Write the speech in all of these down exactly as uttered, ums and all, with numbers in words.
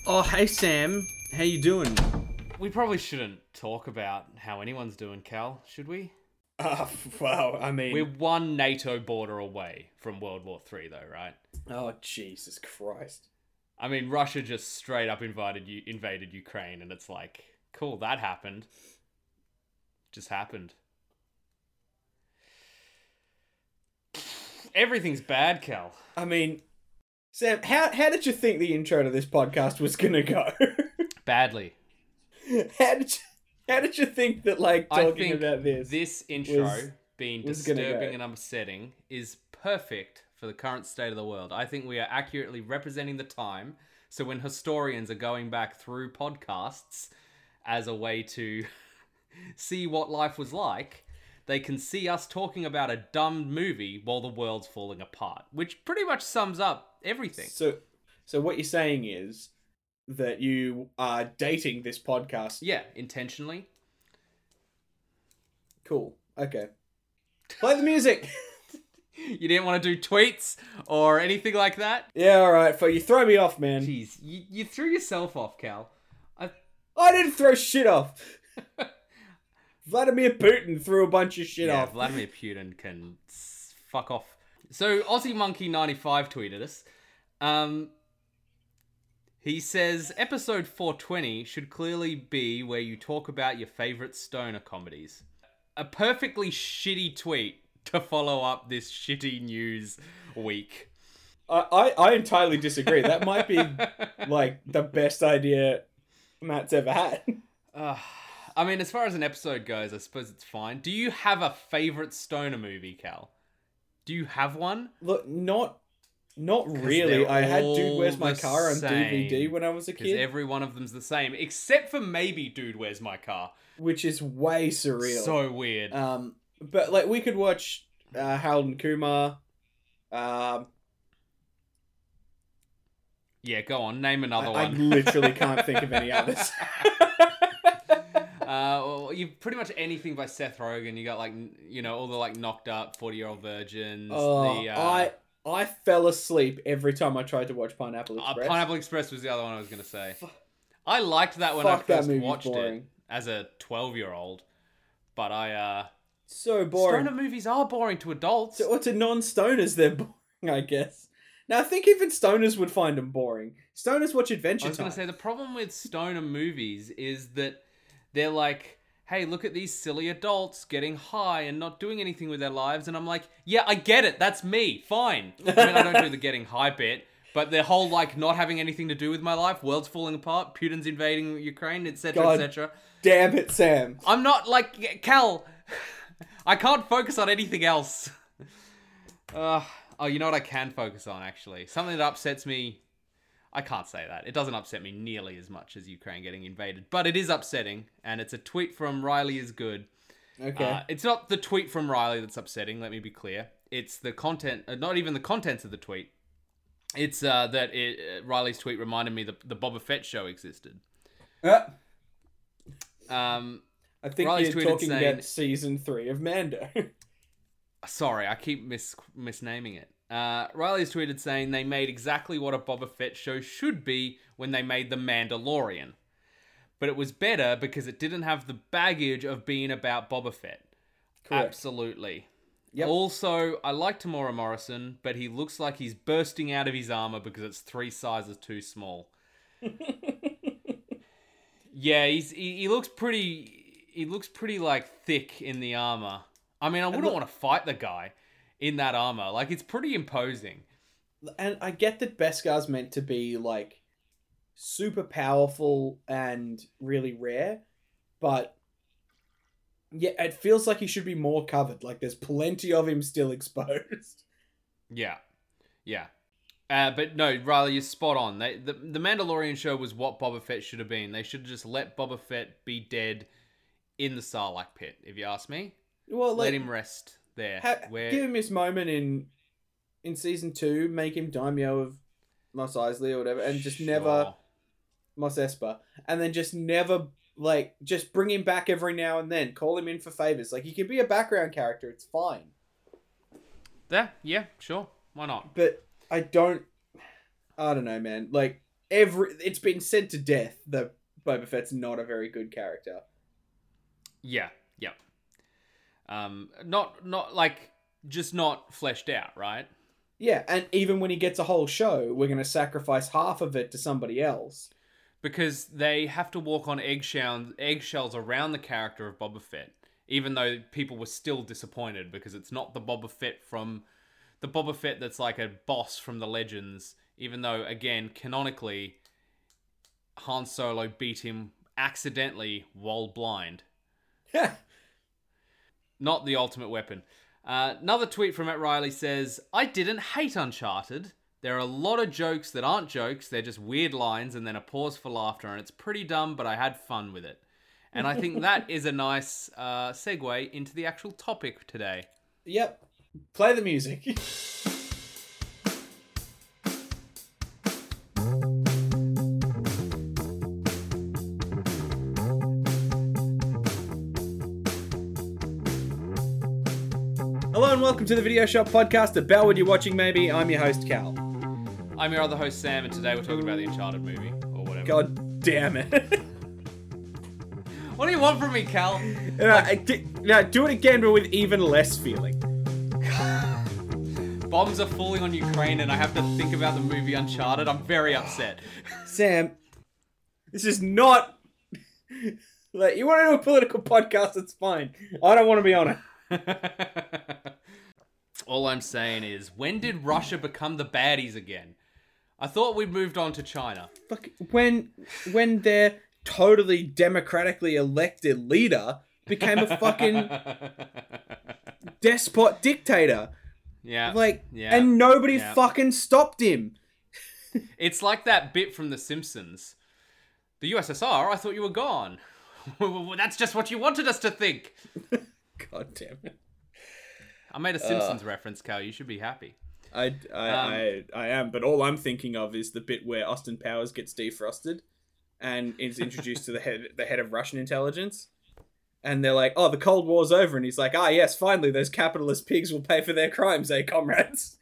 Oh, hey Sam, how you doing? We probably shouldn't talk about how anyone's doing, Cal, should we? Uh, well, I mean... We're one NATO border away from World War Three, though, right? Oh, Jesus Christ. I mean, Russia just straight up invaded you, invaded Ukraine, and it's like, cool, that happened. Just happened. Everything's bad, Cal. I mean, Sam, how how did you think the intro to this podcast was gonna go? Badly. How did you, how did you think that, like, I talking think about this... this intro, was- being was gonna disturbing go. and upsetting, is perfect for the current state of the world. I think we are accurately representing the time. So when historians are going back through podcasts as a way to see what life was like, they can see us talking about a dumb movie while the world's falling apart, which pretty much sums up everything. So, so what you're saying is that you are dating this podcast. Yeah, intentionally. Cool. Okay. Play the music. You didn't want to do tweets or anything like that? Yeah, all right. You throw me off, man. Jeez, you, you threw yourself off, Cal. I... I didn't throw shit off. Vladimir Putin threw a bunch of shit yeah, off. Vladimir Putin can s- fuck off. So Aussie Monkey ninety-five tweeted us. Um, he says episode four twenty should clearly be where you talk about your favorite stoner comedies. A perfectly shitty tweet to follow up this shitty news week. I, I, I entirely disagree. That might be like the best idea Matt's ever had. Uh, I mean, as far as an episode goes, I suppose it's fine. Do you have a favorite stoner movie, Cal? Do you have one? Look, not not really. they're I had Dude all Where's My the Car on same. D V D when I was a Because kid, every one of them's the same, except for maybe Dude, Where's My Car? which is way surreal. So weird. Um, but like we could watch uh, Harold and Kumar. Um, yeah, go on. Name another I, I one. literally can't think of any others. Uh, well, you pretty much anything by Seth Rogen. You got like, you know, all the like knocked up forty-year-old virgins. Oh, the, uh, I I fell asleep every time I tried to watch Pineapple uh, Express. Pineapple Express was the other one I was gonna say. I liked that when Fuck, I that first movie's watched boring. it as a twelve-year-old, but I uh, So boring. stoner movies are boring to adults. To, or to non-stoners, they're boring, I guess. Now, I think even stoners would find them boring. Stoners watch Adventure I was Time. going to say, the problem with stoner movies is that they're like, hey, look at these silly adults getting high and not doing anything with their lives. And I'm like, yeah, I get it. That's me. Fine. I mean, I don't do the getting high bit, but the whole, like, not having anything to do with my life, world's falling apart, Putin's invading Ukraine, et cetera, God. et cetera. Damn it, Sam. I'm not, like, Cal, I can't focus on anything else. Uh, oh, you know what I can focus on, actually? Something that upsets me. I can't say that. It doesn't upset me nearly as much as Ukraine getting invaded. But it is upsetting, and it's a tweet from Riley is good. Okay. Uh, it's not the tweet from Riley that's upsetting, let me be clear. It's the content, uh, not even the contents of the tweet. It's uh, that it, uh, Riley's tweet reminded me that the Boba Fett show existed. Uh, Um, I think Riley's you're tweeted talking saying- about season three of Mando. sorry, I keep mis- misnaming it. Uh, Riley's tweeted saying they made exactly what a Boba Fett show should be when they made The Mandalorian. But it was better because it didn't have the baggage of being about Boba Fett. Correct. Absolutely. Yep. Also, I like Tamora Morrison, but he looks like he's bursting out of his armor because it's three sizes too small. Yeah, he's he, he looks pretty. He looks pretty like thick in the armor. I mean, I wouldn't look- want to fight the guy in that armor. Like, it's pretty imposing. And I get that Beskar's meant to be, like, super powerful and really rare, but yeah, it feels like he should be more covered. Like, there's plenty of him still exposed. Yeah, yeah. Uh, but no, Riley, you're spot on. They, the the Mandalorian show was what Boba Fett should have been. They should have just let Boba Fett be dead in the Sarlacc pit. If you ask me, Well, like, let him rest there. ha- where give him his moment in in season two, make him daimyo of Mos Eisley or whatever, and just never Sure. Mos Espa, and then just never, like, just bring him back every now and then, call him in for favors. Like, he can be a background character, it's fine. Yeah, yeah, sure. Why not? But I don't, I don't know, man. Like, every it's been said to death that Boba Fett's not a very good character. Yeah, yeah. Um, not not like just not fleshed out, right? Yeah, and even when he gets a whole show, we're going to sacrifice half of it to somebody else. Because they have to walk on eggshells, eggshells around the character of Boba Fett, even though people were still disappointed because it's not the Boba Fett from the Boba Fett that's like a boss from the Legends. Even though, again, canonically, Han Solo beat him accidentally while blind. Yeah. Not the ultimate weapon. Uh, another tweet from Matt Riley says, I didn't hate Uncharted. There are a lot of jokes that aren't jokes. They're just weird lines and then a pause for laughter. And it's pretty dumb, but I had fun with it. And I think that is a nice uh, segue into the actual topic today. Yep. Play the music. Hello and welcome to the Video Shop Podcast about what you're watching maybe. I'm your host, Cal. I'm your other host, Sam, and today we're talking about the Uncharted movie, or whatever. God damn it. What do you want from me, Cal? Uh, d- now, do it again, but with even less feeling. Bombs are falling on Ukraine and I have to think about the movie Uncharted. I'm very upset. Sam, this is not... like, you want to do a political podcast, it's fine. I don't want to be on it. All I'm saying is, when did Russia become the baddies again? I thought we'd moved on to China. Fuck, when when their totally democratically elected leader became a fucking despot dictator. Yeah. Like, yeah, and nobody yeah. fucking stopped him. It's like that bit from The Simpsons. The U S S R, I thought you were gone. That's just what you wanted us to think. God damn it. I made a Simpsons uh, reference, Cal. You should be happy. I, I, um, I, I am, but all I'm thinking of is the bit where Austin Powers gets defrosted and is introduced to the head the head of Russian intelligence. And they're like, oh, the Cold War's over. And he's like, ah, yes, finally, those capitalist pigs will pay for their crimes, eh, comrades?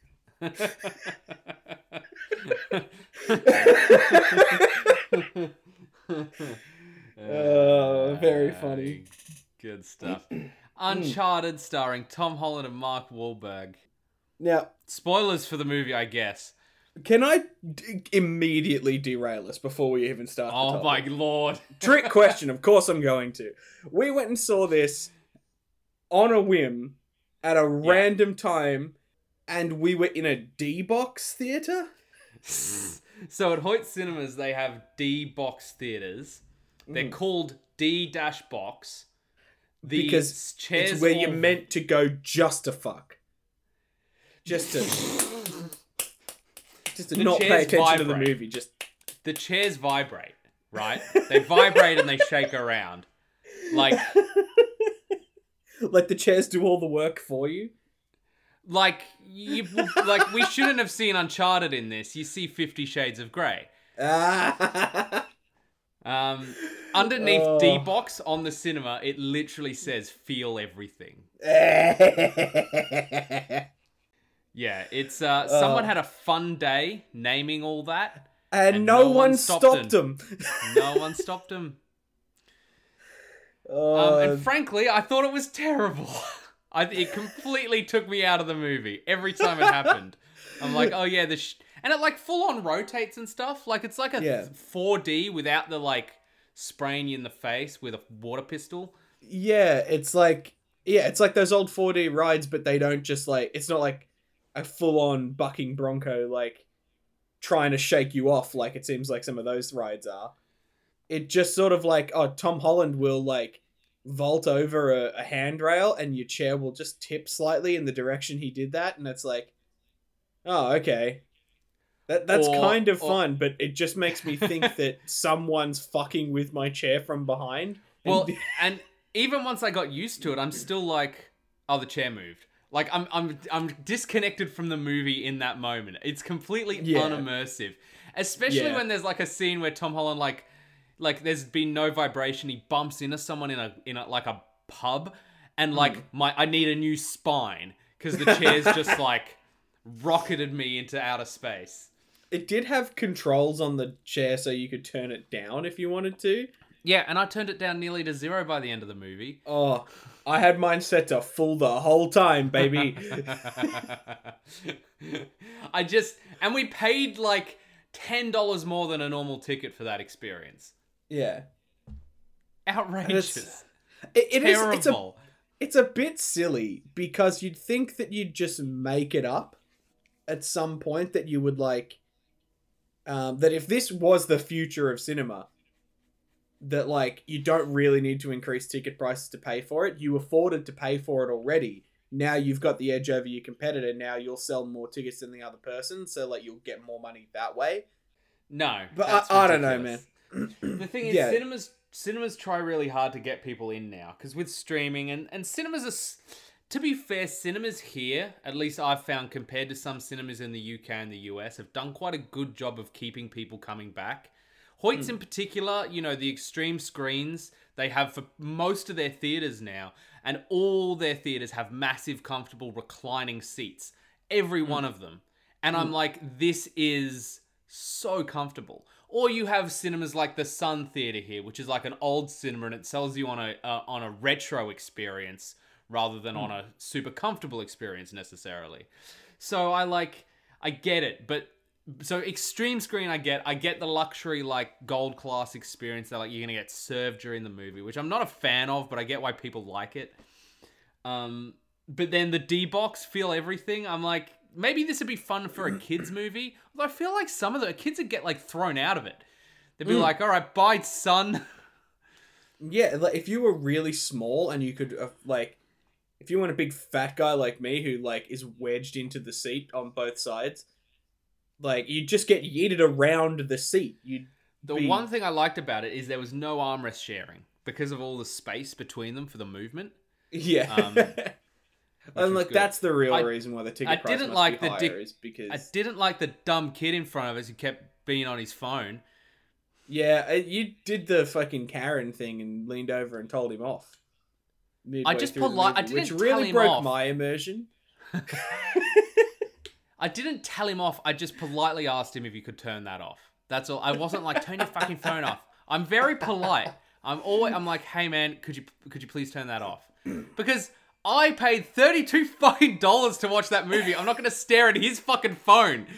Oh, very funny. Good stuff. Uncharted, starring Tom Holland and Mark Wahlberg. Now, spoilers for the movie, I guess. Can I d- immediately derail us before we even start? Oh the my lord! Trick question. Of course, I'm going to. We went and saw this on a whim at a yeah. random time, and we were in a D-box theater. So at Hoyt Cinemas, they have D-box theaters. They're mm. called D-box. The because chairs it's where all... you're meant to go just to fuck. Just to... just to the not pay attention vibrate. to the movie. Just The chairs vibrate, right? They vibrate and they shake around. Like... like the chairs do all the work for you? Like, you, like we shouldn't have seen Uncharted in this. You see Fifty Shades of Grey. Um, underneath oh. D-box on the cinema, it literally says "Feel everything." Yeah, it's uh, uh, someone had a fun day naming all that, and, and no, no one stopped, stopped them. No one stopped them. Uh, um, and frankly, I thought it was terrible. I it completely took me out of the movie every time it happened. I'm like, oh yeah, this. Sh-. And it like full on rotates and stuff. Like it's like a yeah. four D without the like spraying you in the face with a water pistol. Yeah, it's like yeah, it's like those old four D rides, but they don't just like it's not like a full on bucking bronco like trying to shake you off like it seems like some of those rides are. It just sort of like oh Tom Holland will like vault over a, a handrail and your chair will just tip slightly in the direction he did that, and it's like oh okay. That That's or, kind of or, fun, but it just makes me think that someone's fucking with my chair from behind. And... Well, and even once I got used to it, I'm still like, oh, the chair moved. Like, I'm I'm I'm disconnected from the movie in that moment. It's completely yeah. unimmersive. Especially yeah. when there's like a scene where Tom Holland, like, like there's been no vibration. He bumps into someone in a in a, like a pub, and like mm. my I need a new spine because the chair's just like rocketed me into outer space. It did have controls on the chair so you could turn it down if you wanted to. Yeah, and I turned it down nearly to zero by the end of the movie. Oh, I had mine set to full the whole time, baby. I just... And we paid like ten dollars more than a normal ticket for that experience. Yeah. Outrageous. It, it is. It's a, Terrible. it's a bit silly because you'd think that you'd just make it up at some point, that you would like... Um, that if this was the future of cinema... that like you don't really need to increase ticket prices to pay for it. You afforded to pay for it already. Now you've got the edge over your competitor. Now you'll sell more tickets than the other person, so like you'll get more money that way. No, but I, I don't know, man. The thing is, Yeah. cinemas cinemas try really hard to get people in now because with streaming and and cinemas are. s- To be fair, cinemas here, at least I've found compared to some cinemas in the U K and the U S, have done quite a good job of keeping people coming back. Hoyt's in particular, you know, the extreme screens they have for most of their theaters now, and all their theaters have massive, comfortable, reclining seats. Every one of them. And I'm like, this is so comfortable. Or you have cinemas like the Sun Theatre here, which is like an old cinema, and it sells you on a uh, on a retro experience rather than on a super comfortable experience necessarily. So I like, I get it, but so extreme screen I get. I get the luxury like gold class experience that like you're gonna get served during the movie, which I'm not a fan of, but I get why people like it. Um, but then the D box feel everything. I'm like, maybe this would be fun for a kids movie. Although I feel like some of the kids would get like thrown out of it. They'd be Mm. like, all right, bye, son. Yeah, like if you were really small and you could uh, like, if you want a big fat guy like me who like is wedged into the seat on both sides, like you just get yeeted around the seat. You'd The be... one thing I liked about it is there was no armrest sharing because of all the space between them for the movement. Yeah. Um, and was like good. that's the real I- reason why the ticket I price didn't must like be the higher dick- is because I didn't like the dumb kid in front of us who kept being on his phone. yeah, uh, you did the fucking Karen thing and leaned over and told him off. midway I just through the polite- I movie, didn't which tell really him broke off. my immersion. I didn't tell him off. I just politely asked him if he could turn that off. That's all. I wasn't like, turn your fucking phone off. I'm very polite. I'm always. I'm like, hey man, could you could you please turn that off? Because I paid thirty-two fucking dollars to watch that movie. I'm not gonna stare at his fucking phone.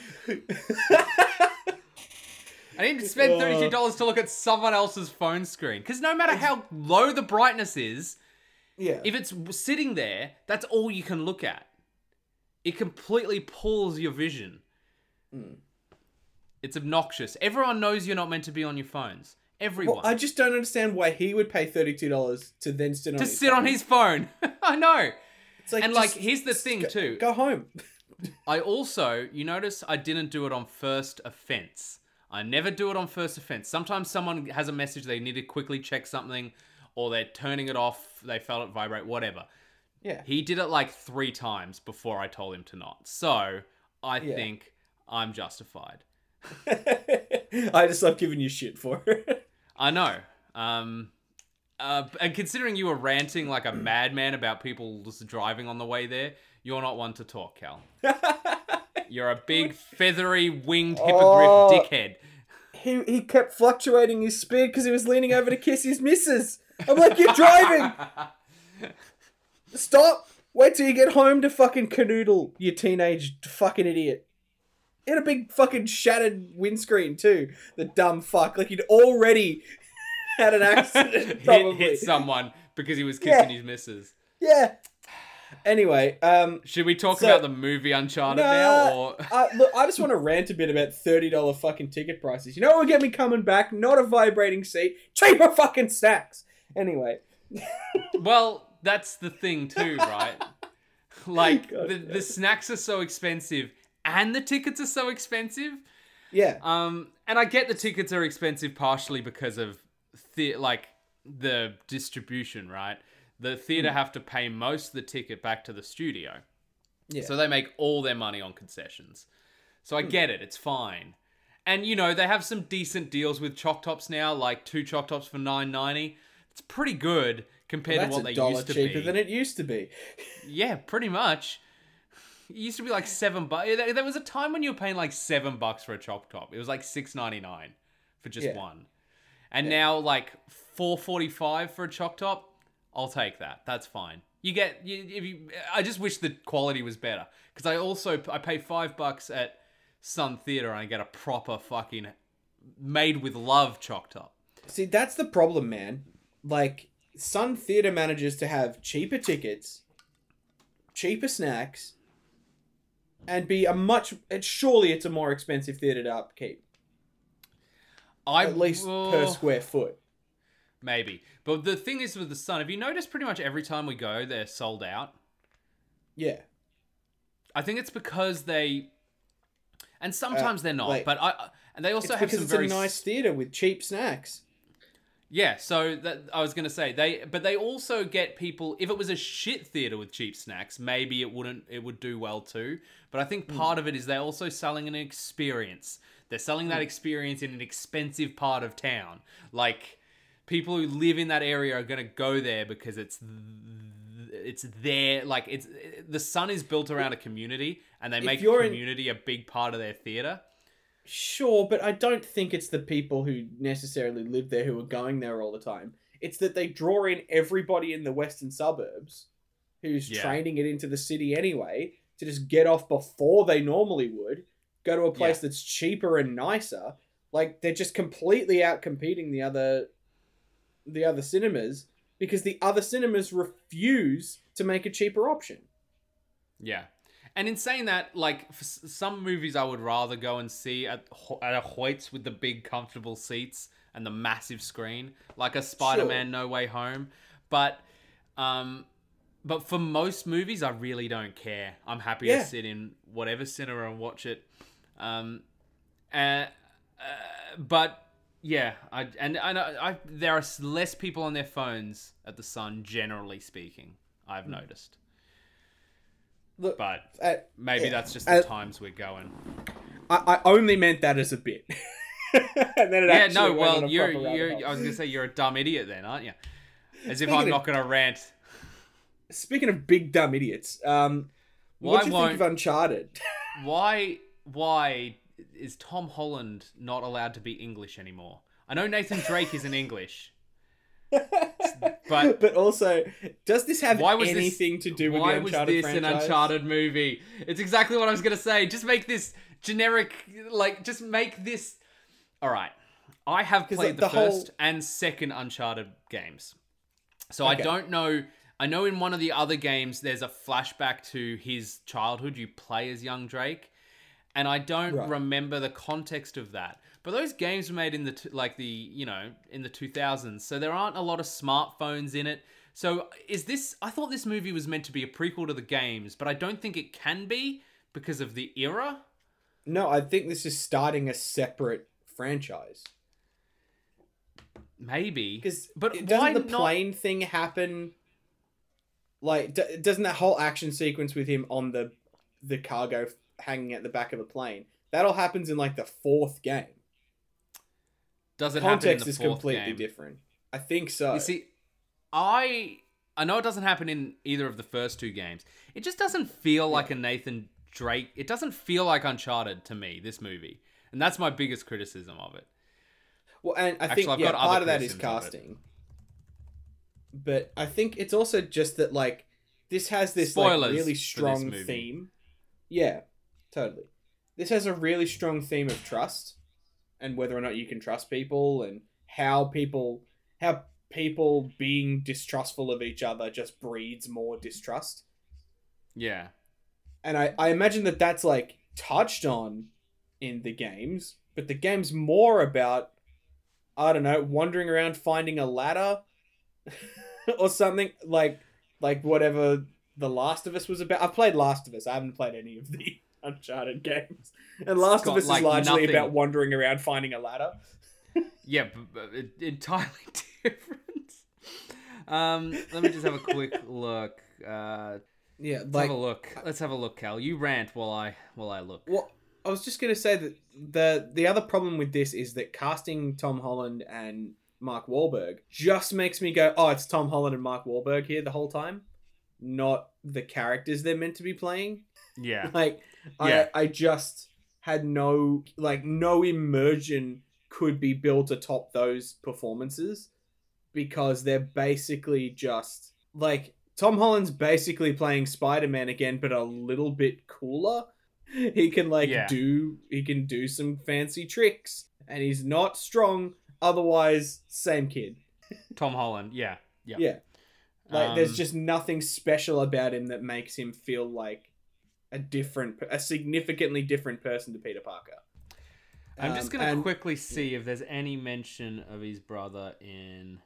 I need to spend thirty-two dollars to look at someone else's phone screen. Because no matter how low the brightness is, Yeah. if it's sitting there, that's all you can look at. It completely pulls your vision. Mm. It's obnoxious. Everyone knows you're not meant to be on your phones. Everyone. Well, I just don't understand why he would pay thirty-two dollars to then sit on to his sit phone. on his phone. I know. It's like, and, just- like, here's the just thing, go, too. Go home. I also, you notice I didn't do it on first offense. I never do it on first offense. Sometimes someone has a message, they need to quickly check something, or they're turning it off, they felt it vibrate, whatever. Yeah. He did it like three times before I told him to not. So, I Yeah. think I'm justified. I just love giving you shit for it. I know. Um, uh, and considering you were ranting like a madman about people just driving on the way there, you're not one to talk, Cal. You're a big, feathery, winged hippogriff Oh. dickhead. he he kept fluctuating his speed because he was leaning over to kiss his missus. I'm like, you're driving. Stop. Wait till you get home to fucking canoodle, you teenage fucking idiot. He had a big fucking shattered windscreen too. The dumb fuck. Like he'd already had an accident. hit, Probably. hit someone because he was kissing Yeah. his missus. Yeah. Anyway, um, Should we talk So- about the movie Uncharted Nah, now? Or I, look, I just want to rant a bit about thirty dollars fucking ticket prices. You know what would get me coming back? Not a vibrating seat. Cheaper fucking snacks. Anyway. well, that's the thing too, right? Like God the, damn. the snacks are so expensive and the tickets are so expensive. Yeah. Um, and I get the tickets are expensive partially because of the like the distribution, right? The theater have to pay most of the ticket back to the studio. Yeah. So they make all their money on concessions. So I get it, it's fine. And you know, they have some decent deals with Choc Tops now, like two Choc Tops for nine ninety. It's pretty good compared That's to what a they dollar used to cheaper be. than it used to be. Yeah, pretty much. It used to be like seven bucks. There there was a time when you were paying like seven bucks for a Choc Top. It was like six ninety nine for just Yeah. one, and Yeah. now like four forty five for a Choc Top. I'll take that. That's fine. You get you if you. I just wish the quality was better because I also I pay five bucks at Sun Theatre and I get a proper fucking made with love Choc Top. See, that's the problem, man. Like, Sun Theatre manages to have cheaper tickets, cheaper snacks, and be a much... And surely it's a more expensive theatre to upkeep. I At least uh, per square foot. Maybe. But the thing is with the Sun, have you noticed pretty much every time we go, they're sold out? Yeah. I think it's because they... And sometimes Uh, they're not, like, but I... And they also It's have because some it's very... a nice theatre with cheap snacks. Yeah, so that I was gonna say they, but they also get people. If it was a shit theater with cheap snacks, maybe it wouldn't. It would do well too. But I think part mm. of it is they're also selling an experience. They're selling mm. that experience in an expensive part of town. Like people who live in that area are gonna go there because it's it's there. Like it's the Sun is built around a community, and they If make you're community in... a big part of their theater. Sure, but I don't think it's the people who necessarily live there who are going there all the time. It's that they draw in everybody in the western suburbs who's Yeah. training it into the city anyway to just get off before they normally would, go to a place Yeah. that's cheaper and nicer. Like, they're just completely out competing the other the other cinemas because the other cinemas refuse to make a cheaper option. Yeah. And in saying that, like, for some movies I would rather go and see at, at a Hoyts with the big comfortable seats and the massive screen, like a Spider-Man Sure. No Way Home. But um, but for most movies, I really don't care. I'm happy Yeah. to sit in whatever cinema and watch it. Um, uh, uh, but yeah, I and I know I, there are less people on their phones at the Sun, generally speaking, I've Mm. noticed. Look, But uh, maybe yeah. that's just the Uh, times we're going. I, I only meant that as a bit. and then it Yeah, actually no, went on well, a you're, proper rabbit you're, hole. I was going to say you're a dumb idiot then, aren't you? As if Speaking I'm of- not going to rant. Speaking of big dumb idiots, um, Why what do you won't- think of Uncharted? Why, why is Tom Holland not allowed to be English anymore? I know Nathan Drake isn't English. But- but also, does this have Why was this- anything to do with Why the was Uncharted this franchise? an Uncharted movie? It's exactly what I was going to say. Just make this generic, like, just make this... All right. I have 'Cause, played like, the, the whole- first and second Uncharted games. So I Okay. don't know... I know in one of the other games, there's a flashback to his childhood. You play as young Drake. And I don't Right. remember the context of that. But those games were made in the, t- like the, you know, in the two thousands. So there aren't a lot of smartphones in it. So is this, I thought this movie was meant to be a prequel to the games, but I don't think it can be because of the era. No, I think this is starting a separate franchise. Maybe. Because But doesn't why the not- plane thing happen? Like, d- doesn't that whole action sequence with him on the the cargo f- hanging at the back of a plane, that all happens in like the fourth game? Does it Context happen in the is fourth completely game? different. I think so. You see, I I know it doesn't happen in either of the first two games. It just doesn't feel like a Nathan Drake. It doesn't feel like Uncharted to me, this movie. And that's my biggest criticism of it. Well, and I Actually, think I've yeah, got other part of that is criticisms of it. casting. But I think it's also just that like this has this like Spoilers really for this strong movie. theme. Yeah, totally. This has a really strong theme of trust and whether or not you can trust people and how people how people being distrustful of each other just breeds more distrust. Yeah. And I, I imagine that that's like touched on in the games, but the game's more about, I don't know, wandering around finding a ladder or something like like whatever The Last of Us was about. I've played Last of Us. I haven't played any of the Uncharted games. And Last got, of Us like, is largely nothing. about wandering around finding a ladder. Yeah, but, but it, entirely different. Um, let me just have a quick look. Uh, Yeah, let's like have a look. Let's have a look, Cal. You rant while I while I look. Well, I was just gonna say that the the other problem with this is that casting Tom Holland and Mark Wahlberg just makes me go, oh, it's Tom Holland and Mark Wahlberg here the whole time. not the characters they're meant to be playing. Yeah. Like, Yeah. I, I just had no, like, no immersion could be built atop those performances because they're basically just, like, Tom Holland's basically playing Spider-Man again, but a little bit cooler. He can, like, Yeah. do, he can do some fancy tricks, and he's not strong, otherwise, same kid. Tom Holland, yeah. Yeah. Yeah. Like, Um, there's just nothing special about him that makes him feel like a different, a significantly different person to Peter Parker. I'm just Um, going to and- quickly see if there's any mention of his brother in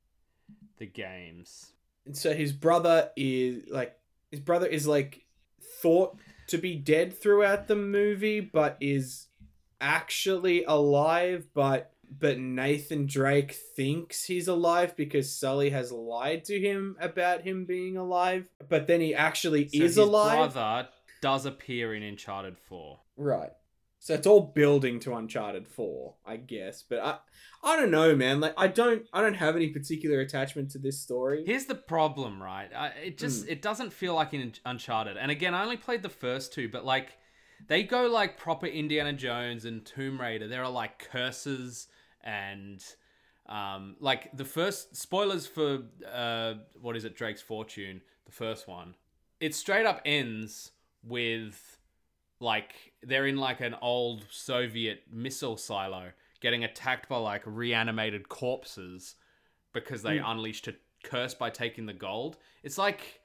the games. And so his brother is like his brother is like thought to be dead throughout the movie, but is actually alive. But but Nathan Drake thinks he's alive because Sully has lied to him about him being alive. But then he actually So is his alive. brother does appear in Uncharted four. Right. So it's all building to Uncharted four, I guess. But I I don't know, man. Like I don't I don't have any particular attachment to this story. Here's the problem, right? I, it just Mm. it doesn't feel like in Uncharted. And again, I only played the first two, but like they go like proper Indiana Jones and Tomb Raider. There are like curses and um like the first spoilers for uh what is it, Drake's Fortune, the first one. It straight up ends with like they're in like an old Soviet missile silo getting attacked by like reanimated corpses because they Mm. unleashed a curse by taking the gold. It's like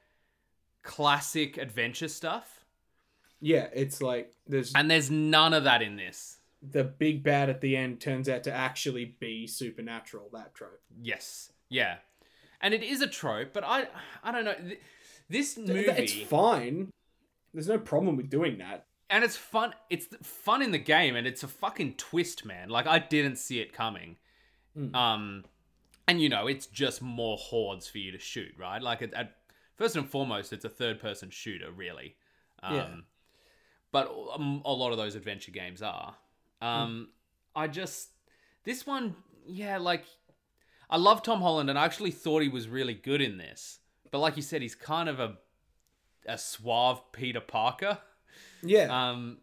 classic adventure stuff. Yeah, it's like there's And there's none of that in this. the big bad at the end turns out to actually be supernatural, that trope. Yes. Yeah. And it is a trope, but I I don't know. Th- This movie It's fine. There's no problem with doing that. and it's fun. It's fun in the game, and it's a fucking twist, man. Like I didn't see it coming. Mm. Um, and you know, it's just more hordes for you to shoot, right? Like at, at first and foremost, it's a third-person shooter, really. Um, Yeah. But um, a lot of those adventure games are. Um, I just this one, yeah, like I love Tom Holland, and I actually thought he was really good in this. But like you said, he's kind of a a suave Peter Parker. Yeah. Um,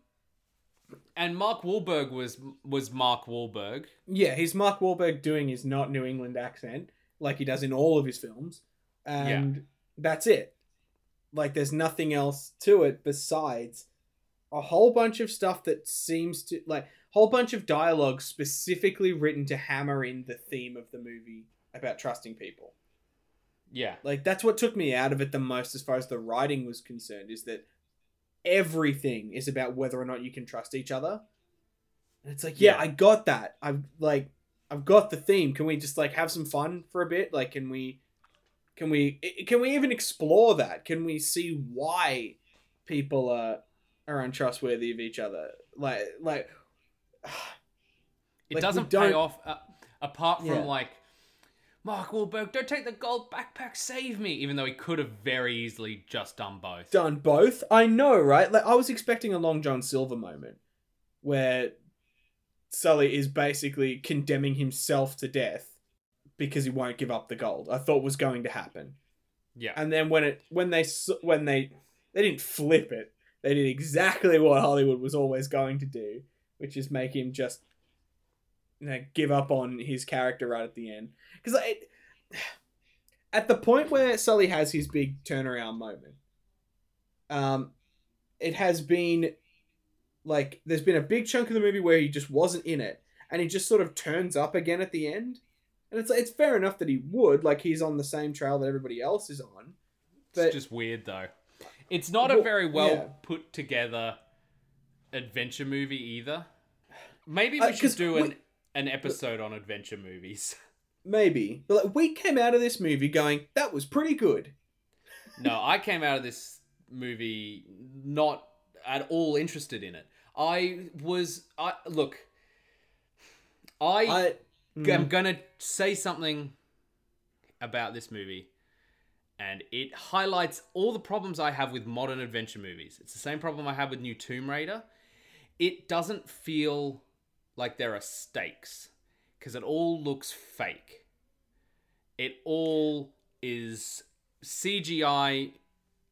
and Mark Wahlberg was was Mark Wahlberg. Yeah, he's Mark Wahlberg doing his not New England accent, like he does in all of his films. And that's it. Like, there's nothing else to it besides a whole bunch of stuff that seems to, like, a whole bunch of dialogue specifically written to hammer in the theme of the movie about trusting people. Yeah, Like, that's what took me out of it the most as far as the writing was concerned, is that everything is about whether or not you can trust each other. And it's like, yeah, Yeah. I got that. I've like, I've got the theme. Can we just like have some fun for a bit? Like, can we, can we, i- can we even explore that? Can we see why people are are untrustworthy of each other? Like, like, it Like, we doesn't don't- pay off uh, apart from Yeah. like Mark Wahlberg, don't take the gold backpack, save me. Even though he could have very easily just done both. done both. I know, right? Like, I was expecting a Long John Silver moment where Sully is basically condemning himself to death because he won't give up the gold. I thought was going to happen. Yeah, And then when it when they s- when they they didn't flip it, they did exactly what Hollywood was always going to do, which is make him just, you know, give up on his character right at the end. Because like, at the point where Sully has his big turnaround moment, um, it has been like there's been a big chunk of the movie where he just wasn't in it, and he just sort of turns up again at the end. And it's it's fair enough that he would, like he's on the same trail that everybody else is on. But it's just weird though. It's not a Well, very well yeah. put together adventure movie either. Maybe we Uh, should 'cause do we- an an episode on adventure movies. maybe, but like, we came out of this movie going, that was pretty good. No, I came out of this movie not at all interested in it. I was I look I, I am mm, gonna say something about this movie, and it highlights all the problems I have with modern adventure movies. It's the same problem I have with New Tomb Raider. It doesn't feel like there are stakes because it all looks fake. It all is C G I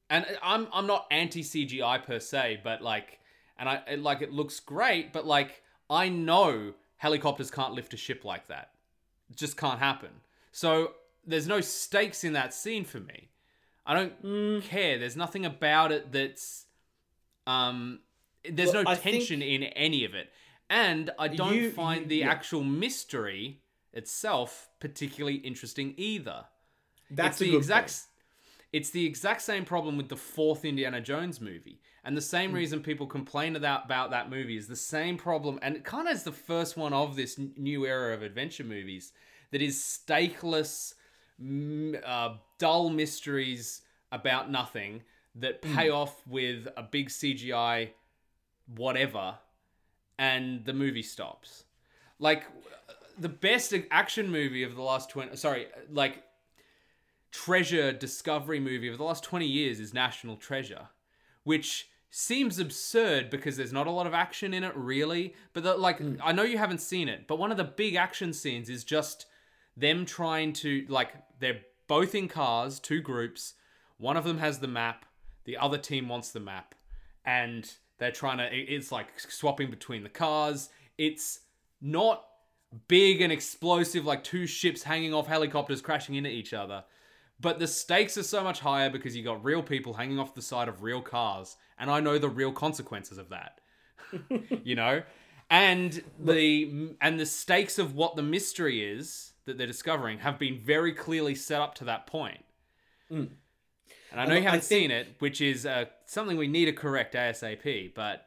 and I'm I'm not anti C G I per se, but like, and I it, like it looks great, but like I know helicopters can't lift a ship like that. It just can't happen. So there's no stakes in that scene for me. I don't Mm. care. There's nothing about it that's um. There's Well, no I tension think in any of it, and I don't you- find you- the yeah. actual mystery itself particularly interesting either. that's it's a the good exact point. it's the exact same problem with the fourth Indiana Jones movie. And the same reason people complain about, about that movie is the same problem, and it kind of is the first one of this n- new era of adventure movies that is stakeless, m- uh, dull mysteries about nothing that pay off with a big C G I whatever, and the movie stops. Like, the best action movie of the last twenty... Sorry, like... treasure discovery movie of the last twenty years is National Treasure, which seems absurd because there's not a lot of action in it really, but the, like mm. I know you haven't seen it, but one of the big action scenes is just them trying to, like, they're both in cars, two groups, one of them has the map, the other team wants the map, and they're trying to, it's like swapping between the cars. It's not big and explosive like two ships hanging off helicopters crashing into each other. But the stakes are so much higher because you got real people hanging off the side of real cars. And I know the real consequences of that. You know? And the and the stakes of what the mystery is that they're discovering have been very clearly set up to that point. Mm. And I know and you haven't think... seen it, which is uh, something we need to correct ASAP, but...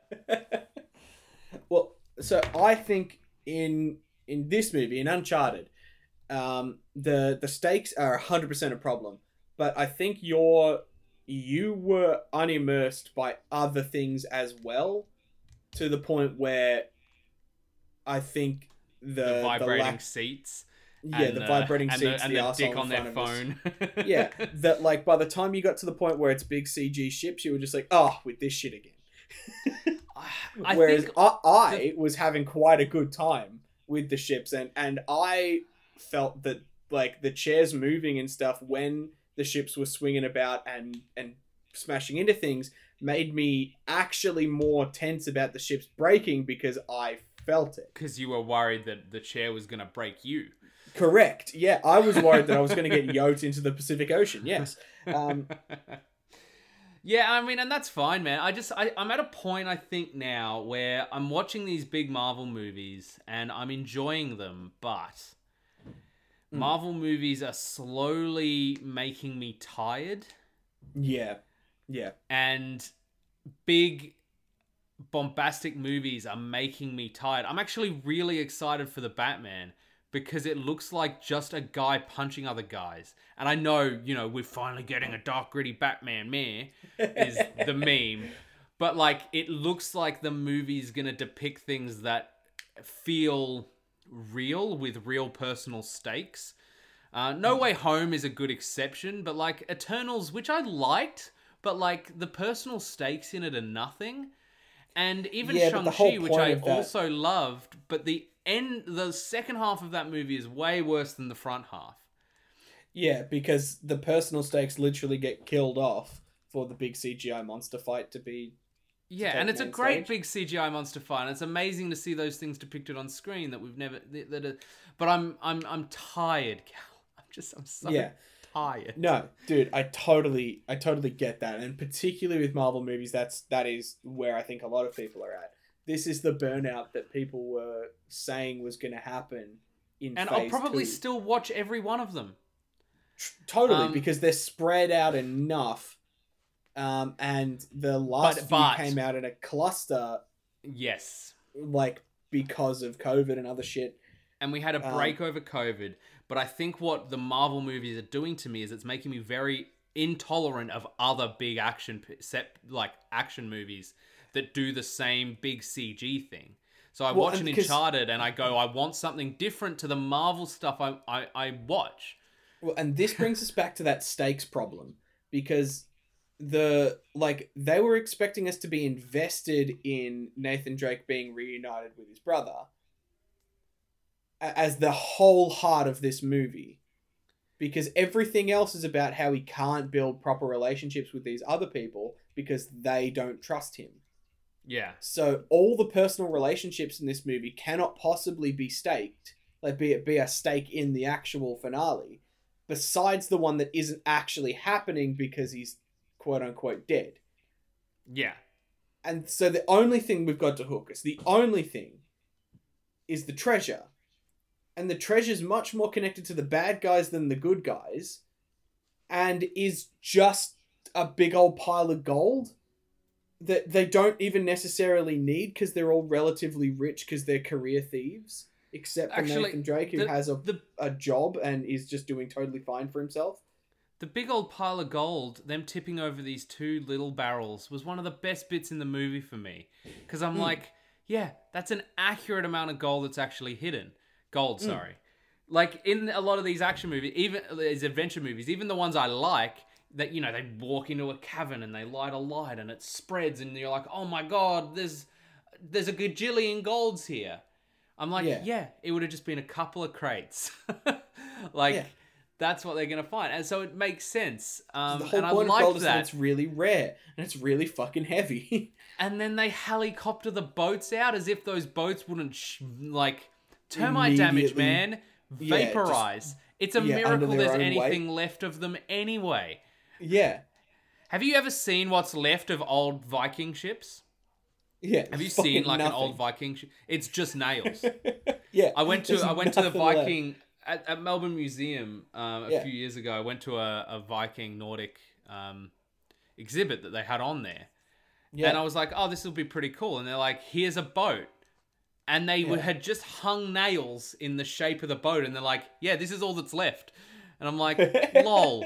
Well, so I think in in this movie, in Uncharted... Um, the the stakes are one hundred percent a problem, but I think you're you were unimmersed by other things as well, to the point where I think the, the vibrating the lack, seats, yeah, and the the, vibrating and seats, the, and the, the arsehole dick in on their front of us. phone. Yeah, that like by the time you got to the point where it's big C G ships, you were just like, oh, with this shit again. I Whereas think I, I the... was having quite a good time with the ships, and and I. felt that like the chairs moving and stuff when the ships were swinging about and and smashing into things made me actually more tense about the ships breaking because I felt it. Because you were worried that the chair was going to break you. Correct. Yeah, I was worried that I was going to get yoked into the Pacific Ocean. Yes. Um, yeah, I mean, and that's fine, man. I just, I, I'm at a point, I think, now where I'm watching these big Marvel movies and I'm enjoying them, but... Marvel movies are slowly making me tired. Yeah. Yeah. And big bombastic movies are making me tired. I'm actually really excited for the Batman because it looks like just a guy punching other guys. And I know, you know, we're finally getting a dark, gritty Batman, meh, is the meme. But, like, it looks like the movie's gonna depict things that feel... real with real personal stakes. Uh, No Way Home is a good exception, but like Eternals, which I liked, but like the personal stakes in it are nothing. And even yeah, Shang-Chi, which I that... also loved, but the end, the second half of that movie is way worse than the front half. Yeah, because the personal stakes literally get killed off for the big C G I monster fight to be... Yeah, and it's a great stage. Big C G I monster fight, and it's amazing to see those things depicted on screen that we've never... That, that are, but I'm I'm I'm tired, Cal. I'm just I'm so yeah. tired. No, dude, I totally I totally get that, and particularly with Marvel movies, that's that is where I think a lot of people are at. This is the burnout that people were saying was going to happen in and phase I'll probably two. still watch every one of them. Totally, um, because they're spread out enough. Um, and the last but, few but, came out in a cluster. Yes. Like, because of COVID and other shit. And we had a break um, over COVID. But I think what the Marvel movies are doing to me is it's making me very intolerant of other big action set like action movies that do the same big C G thing. So I well, watch an because... Uncharted and I go, I want something different to the Marvel stuff I, I, I watch. Well, and this brings us back to that stakes problem. Because... the like they were expecting us to be invested in Nathan Drake being reunited with his brother as the whole heart of this movie, because everything else is about how he can't build proper relationships with these other people because they don't trust him. Yeah. So all the personal relationships in this movie cannot possibly be staked, like be it be a stake in the actual finale, besides the one that isn't actually happening because he's quote unquote dead. Yeah. And so the only thing we've got to hook us, the only thing, is the treasure. And the treasure's much more connected to the bad guys than the good guys, and is just a big old pile of gold that they don't even necessarily need because they're all relatively rich because they're career thieves, except for Actually, Nathan Drake, who the, has a, the, a job and is just doing totally fine for himself. The big old pile of gold, them tipping over these two little barrels, was one of the best bits in the movie for me. Because I'm mm. like, yeah, that's an accurate amount of gold that's actually hidden. Gold, sorry. Mm. Like, in a lot of these action movies, even these adventure movies, even the ones I like, that, you know, they walk into a cavern and they light a light and it spreads and you're like, oh my god, there's there's a gajillion golds here. I'm like, yeah, yeah it would have just been a couple of crates. like... Yeah. That's what they're going to find. And so it makes sense. Um, the whole and point I of gold is that. that it's really rare. And it's really fucking heavy. And then they helicopter the boats out as if those boats wouldn't, sh- like, termite damage, man. Vaporize. Yeah, just, it's a yeah, miracle there's anything weight. left of them anyway. Yeah. Have you ever seen what's left of old Viking ships? Yeah. Have you seen, like, nothing. an old Viking ship? It's just nails. yeah. I went to I went to the Viking... Left. At, at Melbourne Museum um, a yeah. few years ago, I went to a, a Viking Nordic um, exhibit that they had on there. Yeah. And I was like, oh, this will be pretty cool. And they're like, here's a boat. And they yeah. had just hung nails in the shape of the boat. And they're like, yeah, this is all that's left. And I'm like, lol.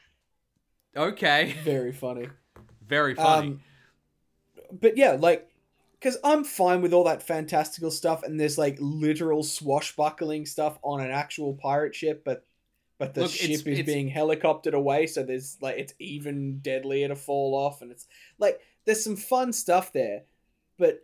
Okay. Very funny. Very funny. Um, but yeah, like... Because I'm fine with all that fantastical stuff, and there's like literal swashbuckling stuff on an actual pirate ship, but but the Look, ship it's, is it's... being helicoptered away, so there's like it's even deadlier to fall off, and it's like there's some fun stuff there, but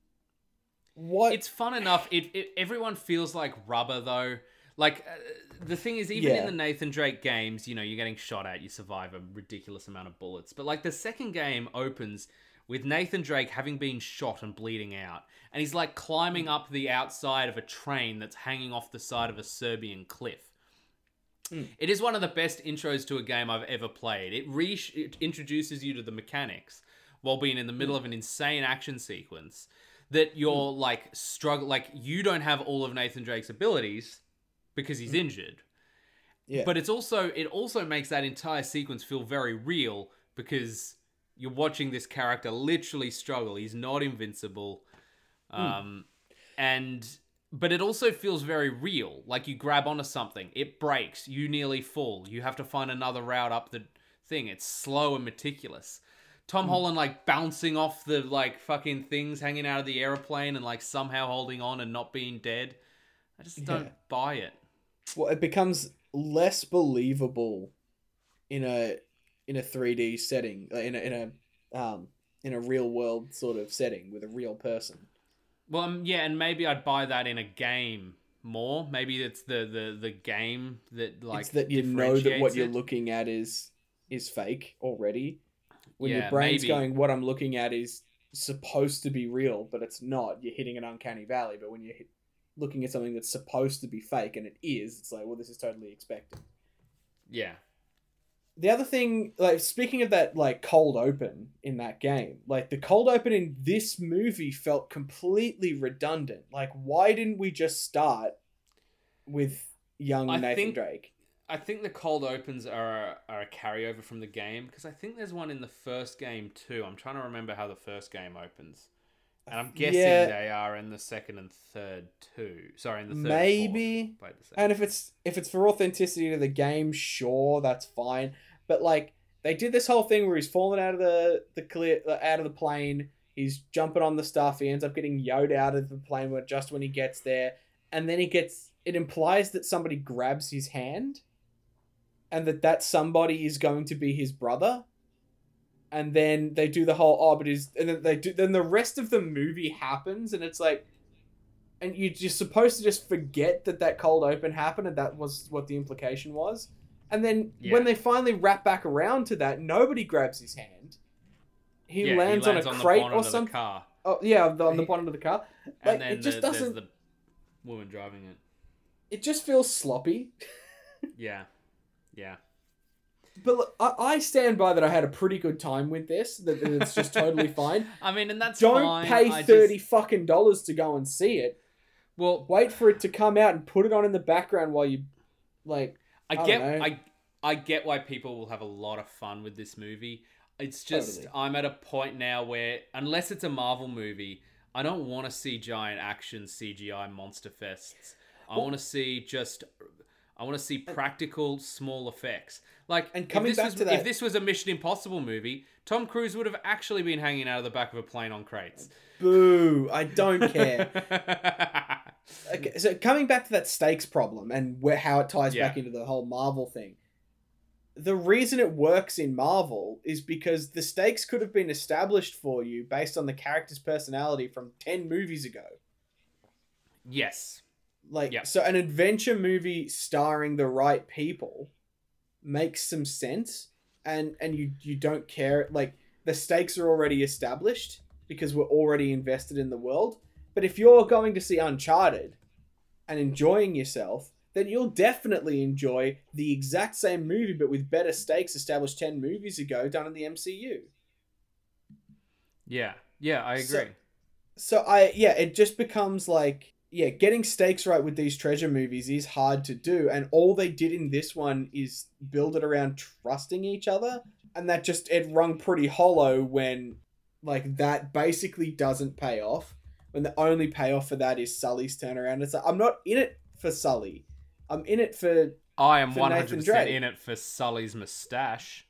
what? It's fun enough. It, it everyone feels like rubber though. Like uh, the thing is, even yeah. in the Nathan Drake games, you know, you're getting shot at, you survive a ridiculous amount of bullets, but like the second game opens with Nathan Drake having been shot and bleeding out. And he's like climbing up the outside of a train that's hanging off the side of a Serbian cliff. Mm. It is one of the best intros to a game I've ever played. It, re- it introduces you to the mechanics while being in the middle mm. of an insane action sequence that you're mm. like struggle, like you don't have all of Nathan Drake's abilities because he's mm. injured. Yeah. But it's also, it also makes that entire sequence feel very real because you're watching this character literally struggle. He's not invincible. Um, mm. and, but it also feels very real. Like you grab onto something, it breaks, you nearly fall. You have to find another route up the thing. It's slow and meticulous. Tom mm. Holland like bouncing off the like fucking things hanging out of the airplane and like somehow holding on and not being dead. I just don't yeah. buy it. Well, it becomes less believable in a, in a three D setting, in a in a um in a real world sort of setting with a real person. Well, um, yeah, and maybe I'd buy that in a game more. Maybe it's the the, the game that like it's that you know that what it. you're looking at is is fake already. When yeah, your brain's maybe. going, what I'm looking at is supposed to be real, but it's not. You're hitting an uncanny valley. But when you're hit, looking at something that's supposed to be fake and it is, it's like, well, this is totally expected. Yeah. The other thing, like, speaking of that, like, cold open in that game, like, the cold open in this movie felt completely redundant. Like, why didn't we just start with young I Nathan think, Drake? I think the cold opens are, are a carryover from the game, because I think there's one in the first game, too. I'm trying to remember how the first game opens. And I'm guessing yeah. they are in the second and third, too. Sorry, in the third Maybe. And, fourth. And if it's, if it's for authenticity to the game, sure, that's fine. But, like, they did this whole thing where he's falling out of the, the clear out of the plane. He's jumping on the stuff. He ends up getting yoed out of the plane just when he gets there. And then he gets... It implies that somebody grabs his hand. And that that somebody is going to be his brother. And then they do the whole... Oh, but his... And then they do... Then the rest of the movie happens. And it's like... And you're just supposed to just forget that that cold open happened. And that was what the implication was. And then Yeah. when they finally wrap back around to that, nobody grabs his hand. He, yeah, lands, he lands on a on crate the bonnet or of the something. car. Oh yeah, the, on the He- bottom of the car. Like, And then it just the, doesn't. there's the woman driving it. It just feels sloppy. Yeah. Yeah. But look, I, I stand by that. I had a pretty good time with this. That, that it's just totally fine. I mean, and that's Don't fine. pay I thirty just, fucking dollars to go and see it. well, Wait for it to come out and put it on in the background while you, like. I, I get don't know. I I get why people will have a lot of fun with this movie. It's just Totally. I'm at a point now where unless it's a Marvel movie, I don't want to see giant action C G I monster fests. I Well- want to see just I want to see practical small effects. Like And coming if this back was, to that- if this was a Mission Impossible movie, Tom Cruise would have actually been hanging out of the back of a plane on crates. Boo! I don't care. Okay, so coming back to that stakes problem and where how it ties Yeah. back into the whole Marvel thing. The reason it works in Marvel is because the stakes could have been established for you based on the character's personality from ten movies ago. Yes. Like, Yeah. so an adventure movie starring the right people makes some sense, and and you you don't care. Like, the stakes are already established because we're already invested in the world. But if you're going to see Uncharted and enjoying yourself, then you'll definitely enjoy the exact same movie but with better stakes established ten movies ago done in the M C U. Yeah. Yeah, I agree. So- So I yeah, it just becomes like, yeah, getting stakes right with these treasure movies is hard to do, and all they did in this one is build it around trusting each other, and that just it rung pretty hollow when like that basically doesn't pay off. When the only payoff for that is Sully's turnaround. It's like, I'm not in it for Sully. I'm in it for I am for one Nathan hundred Drake. percent in it for Sully's moustache.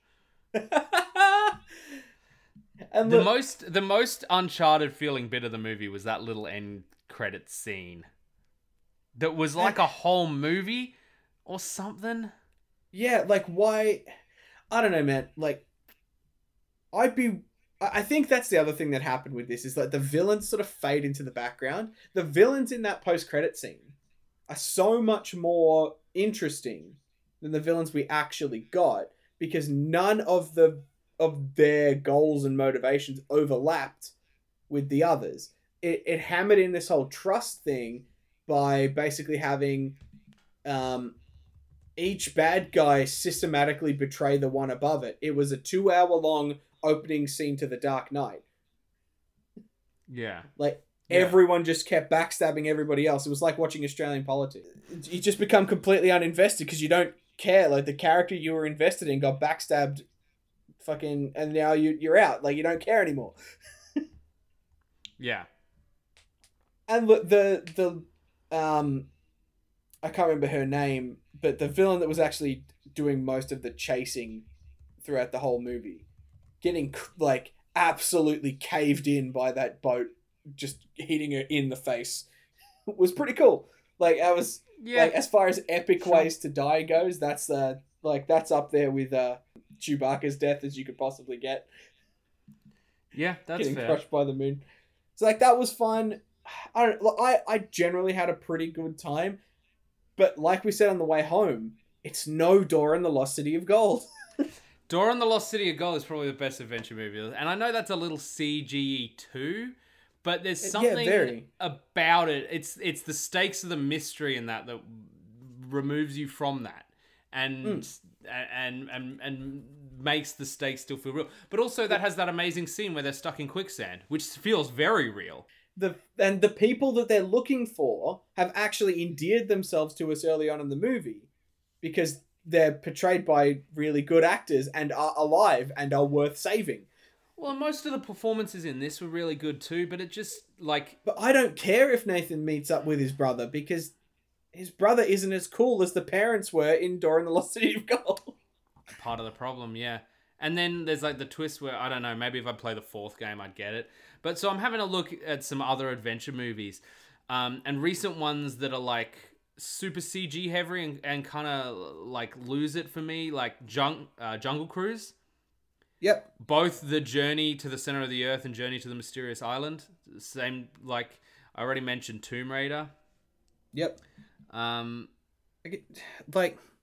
and The look, most the most Uncharted feeling bit of the movie was that little end credit scene. That was like a whole movie or something. yeah, like why? I don't know, man. Like, I'd be. I I think that's the other thing that happened with this is that the villains sort of fade into the background. The villains in that post-credit scene are so much more interesting than the villains we actually got because none of the of their goals and motivations overlapped with the others. It it hammered in this whole trust thing by basically having um each bad guy systematically betray the one above it. It was a two hour long opening scene to The Dark Knight. Yeah. Like, Yeah. everyone just kept backstabbing everybody else. It was like watching Australian politics. You just become completely uninvested because you don't care. Like, the character you were invested in got backstabbed fucking, and now you, you're out. Like, you don't care anymore. Yeah. And look, the, the, um, I can't remember her name, but the villain that was actually doing most of the chasing throughout the whole movie, getting like absolutely caved in by that boat, just hitting her in the face, was pretty cool. Like, I was Yeah. like, as far as epic Sure. ways to die goes, that's uh like that's up there with uh Chewbacca's death as you could possibly get. yeah, that's Getting fair. crushed by the moon. So like that was fun. I don't. look, I I generally had a pretty good time, but like we said on the way home, it's no Dora and the Lost City of Gold. Dora and the Lost City of Gold is probably the best adventure movie. And I know that's a little C G E too, but there's Yeah, something very. about it. It's it's the stakes of the mystery in that that removes you from that. And Mm. and and and makes the stakes still feel real. But also that has that amazing scene where they're stuck in quicksand, which feels very real. The and the people that they're looking for have actually endeared themselves to us early on in the movie because they're portrayed by really good actors and are alive and are worth saving. Well, most of the performances in this were really good too, but it just like But I don't care if Nathan meets up with his brother because his brother isn't as cool as the parents were in Dora and the Lost City of Gold. part of the problem, yeah. And then there's like the twist where, I don't know, maybe if I play the fourth game, I'd get it. But so I'm having a look at some other adventure movies um, and recent ones that are like super C G heavy and, and kind of like lose it for me, like Jung, uh, Jungle Cruise. Yep. Both the Journey to the Center of the Earth and Journey to the Mysterious Island. Same, like I already mentioned Tomb Raider. Yep. Um, Like, it- like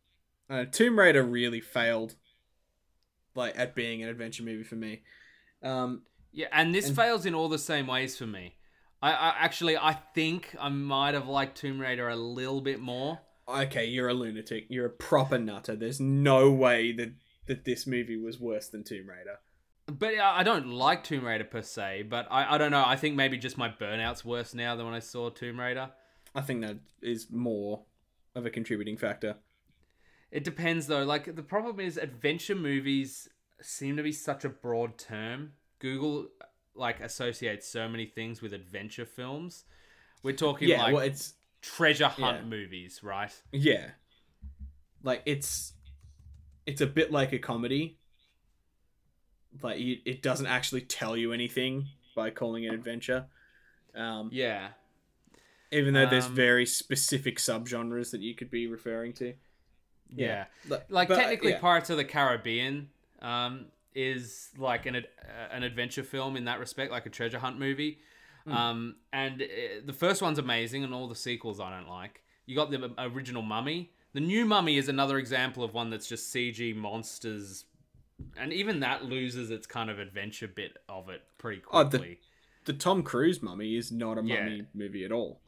Uh, Tomb Raider really failed, like at being an adventure movie for me. Um, Yeah, and this and fails in all the same ways for me. I, I actually I think I might have liked Tomb Raider a little bit more. okay, you're a lunatic. You're a proper nutter. There's no way that that this movie was worse than Tomb Raider. But I don't like Tomb Raider per se, but I, I don't know. I think maybe just my burnout's worse now than when I saw Tomb Raider. I think that is more of a contributing factor. It depends though. Like the problem is adventure movies seem to be such a broad term. Google like associates so many things with adventure films. We're talking Yeah, like well, it's treasure hunt yeah. movies, right? Yeah, like it's it's a bit like a comedy. Like it, it doesn't actually tell you anything by calling it adventure. Um, Yeah. even though there's Um, very specific subgenres that you could be referring to. Yeah. Like, Like but, technically yeah. Pirates of the Caribbean um is like an ad- uh, an adventure film in that respect, like a treasure hunt movie. Mm. Um and uh, the first one's amazing and all the sequels I don't like. You got the original Mummy. The new Mummy is another example of one that's just C G monsters, and even that loses its kind of adventure bit of it pretty Oh, the- quickly. The Tom Cruise Mummy is not a Yeah. mummy movie at all.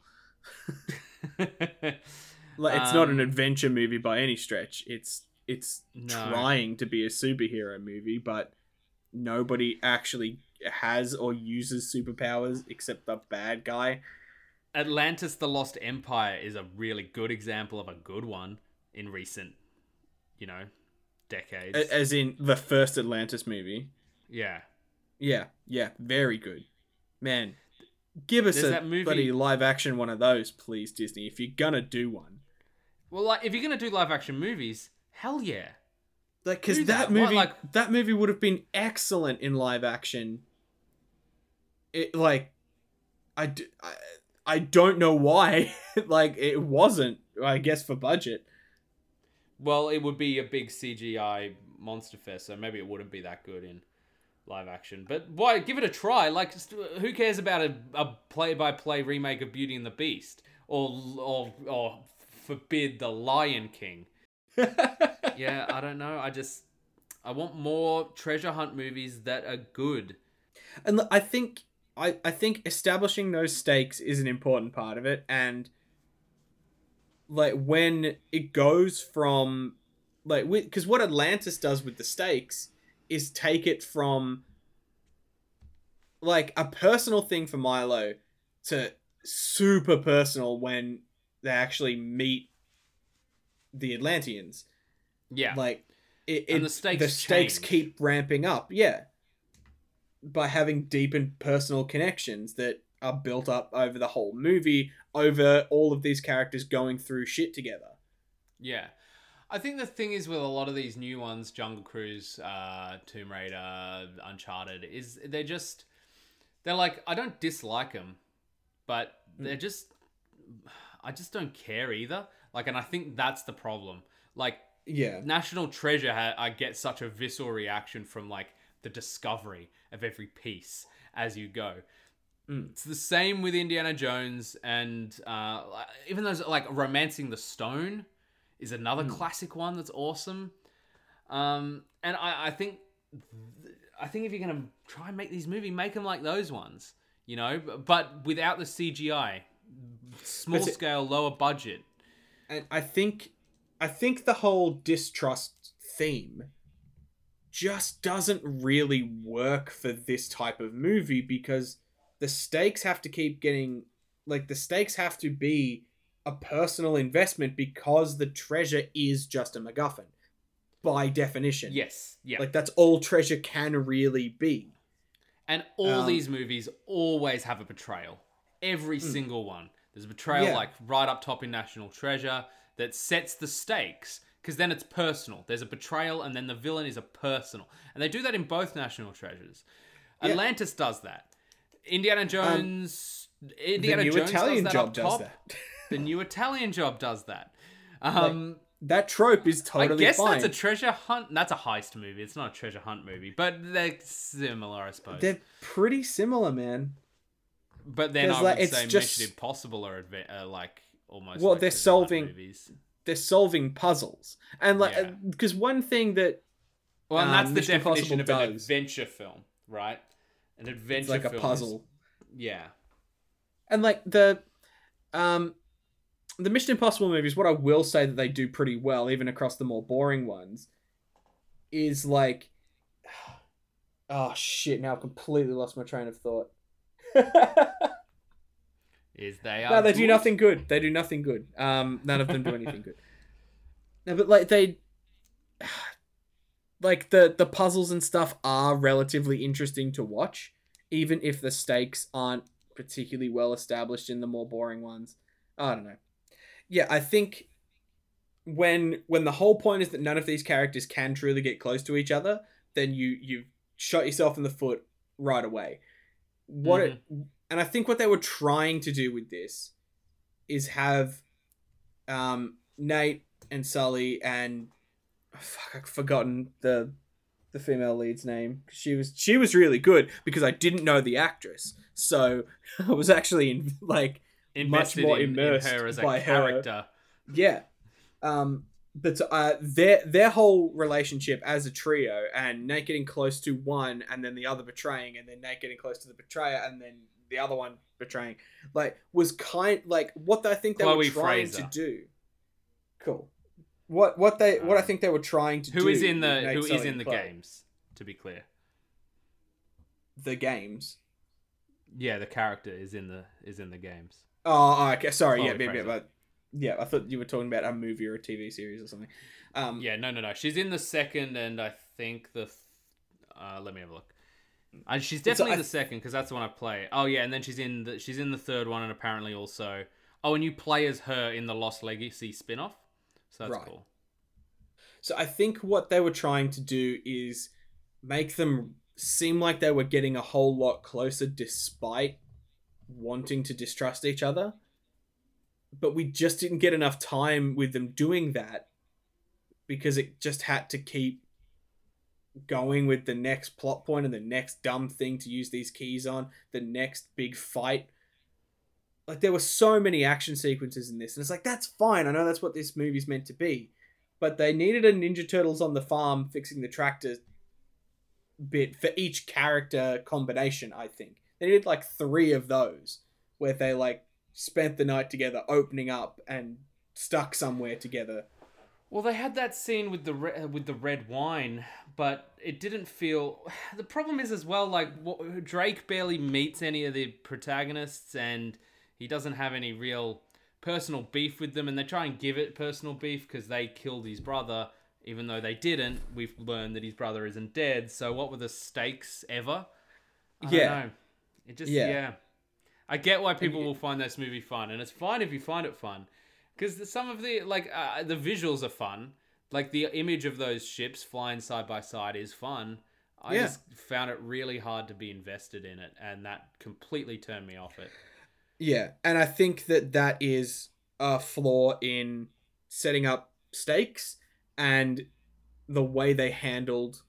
Like, it's not an Um, adventure movie by any stretch. It's it's No. trying to be a superhero movie, but nobody actually has or uses superpowers except the bad guy. Atlantis the Lost Empire is a really good example of a good one in recent, you know, decades. A- As in the first Atlantis movie. yeah. Yeah, yeah, very good. Man, give us There's a that movie- bloody live action one of those, please, Disney, if you're gonna do one. Well, like, if you're going to do live action movies, hell yeah. Like, because Do that, that. Why, movie, like- that movie would have been excellent in live action. It like, I, d- I, I don't know why. Like, it wasn't. I guess for budget. Well, it would be a big C G I monster fest, so maybe it wouldn't be that good in live action. But why? Give it a try. Like, just, who cares about a, a play-by-play remake of Beauty and the Beast? Or, or, or forbid the Lion King? Yeah, I don't know. I just... I want more treasure hunt movies that are good. And look, I think I, I think establishing those stakes is an important part of it, and like when it goes from like because what Atlantis does with the stakes is take it from like a personal thing for Milo to super personal when they actually meet the Atlanteans. Yeah. Like it, And it the stakes the stakes change. keep ramping up. Yeah. By having deep and personal connections that are built up over the whole movie, over all of these characters going through shit together. Yeah. I think the thing is with a lot of these new ones, Jungle Cruise, uh, Tomb Raider, Uncharted, is they're just... They're like, I don't dislike them, but they're just... I just don't care either. Like, and I think that's the problem. Like, Yeah. National Treasure, ha- I get such a visceral reaction from, like, the discovery of every piece as you go. Mm. It's the same with Indiana Jones, and uh, even those, like, Romancing the Stone is another Mm. classic one that's awesome. Um, and I, I think... I think if you're going to try and make these movies, make them like those ones, you know, but without the C G I, small But it- scale, lower budget. And I think I think the whole distrust theme just doesn't really work for this type of movie because the stakes have to keep getting like the stakes have to be a personal investment because the treasure is just a MacGuffin by definition. Yes, yeah. Like that's all treasure can really be. And all Um, these movies always have a betrayal. Every single one. There's a betrayal, Yeah. like, right up top in National Treasure that sets the stakes, because then it's personal. There's a betrayal, and then the villain is a personal. And they do that in both National Treasures. Yeah. Atlantis does that. Indiana Jones... Indiana the new Jones Italian does that job up does top. that. The new Italian job does that. Um... That trope is totally I guess fine. that's a treasure hunt. That's a heist movie. It's not a treasure hunt movie, but they're similar, I suppose. They're pretty similar, man. But then 'Cause, I like, would it's say just- Mission Impossible are adva- uh, like almost. Well, like they're treasure hunt solving- movies. they're solving puzzles. And like, Yeah. because one thing that Well, and um, that's the Mission definition Impossible of an does, adventure film, right? An adventure it's like a film puzzle. is- yeah. And like the um the Mission Impossible movies, what I will say that they do pretty well, even across the more boring ones, is like, oh shit! Now I've completely lost my train of thought. Is they are No, they do good? nothing good. They do nothing good. Um, none of them do anything good. No, but like they, like the the puzzles and stuff are relatively interesting to watch, even if the stakes aren't particularly well established in the more boring ones. I don't know. Yeah, I think when when the whole point is that none of these characters can truly get close to each other, then you you shot yourself in the foot right away. What it, and I think what they were trying to do with this is have um, Nate and Sully and fuck, I've forgotten the the female lead's name. She was she was really good because I didn't know the actress, so I was actually in, like Invested much more in, immersed in her as a by character. her. Yeah. Um, but uh, their their whole relationship as a trio, and Nate getting close to one, and then the other betraying, and then Nate getting close to the betrayer, and then the other one betraying, like was kind like what I think they Chloe were trying Fraser. to do. Cool. What what they what I Um, think they were trying to Who do. is in the with Nate, who is Sully, in and the Chloe. games? To be clear, The games. yeah, the character is in the is in the games. Oh, okay. Sorry. Chloe Yeah, yeah, Fraser. but yeah, I thought you were talking about a movie or a T V series or something. Um, Yeah, no, no, no. She's in the second, and I think the. Th- uh, let me have a look. Uh, she's definitely I- in the second because that's the one I play. Oh yeah, and then she's in the she's in the third one, and apparently also. Oh, and you play as her in the Lost Legacy spin-off, so that's Right. cool. So I think what they were trying to do is make them seem like they were getting a whole lot closer despite wanting to distrust each other. But we just didn't get enough time with them doing that because it just had to keep going with the next plot point and the next dumb thing to use these keys on, the next big fight. Like there were so many action sequences in this, and it's like, that's fine. I know that's what this movie's meant to be. But they needed a Ninja Turtles on the farm fixing the tractor bit for each character combination, I think. They needed like three of those where they like spent the night together opening up and stuck somewhere together. Well, they had that scene with the re- with the red wine, but it didn't feel. The problem is as well, like what, Drake barely meets any of the protagonists, and he doesn't have any real personal beef with them. And they try and give it personal beef because they killed his brother, even though they didn't. We've learned that his brother isn't dead. So what were the stakes ever? I don't Yeah. know. It just Yeah. yeah. I get why people you- will find this movie fun, and it's fine if you find it fun. Because some of the, like, uh, the visuals are fun. Like, the image of those ships flying side by side is fun. I Yeah. just found it really hard to be invested in it, and that completely turned me off it. Yeah, and I think that that is a flaw in setting up stakes and the way they handled